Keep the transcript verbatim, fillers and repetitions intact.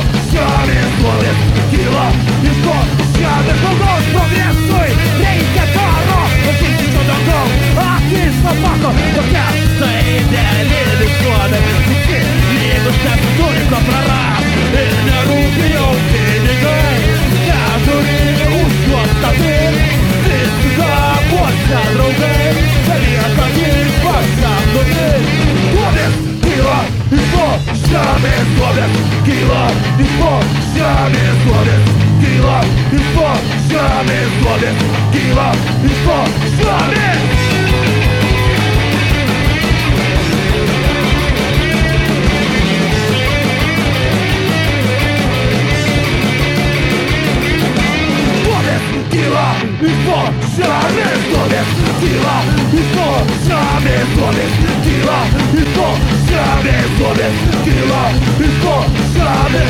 žemės duobės kyla iš po žemės žmogaus progresui reikia karo, žinsičio dangau, akis papako, tokia tai ideali visuomenė, visi lygūs neturi ko prarast ir nerūpi jau pinigai, neturi už juos statyti, viską puosia draugai, lieka tik pasakoti. Duobės kyla iš po žemės duobės kyla iš po žemės duobės kyla iš po žemės duobės kyla iš po žemės. Kyla iš po žemės duobės kyla iš po žemės duobės kyla iš po žemės duobės kyla iš po žemės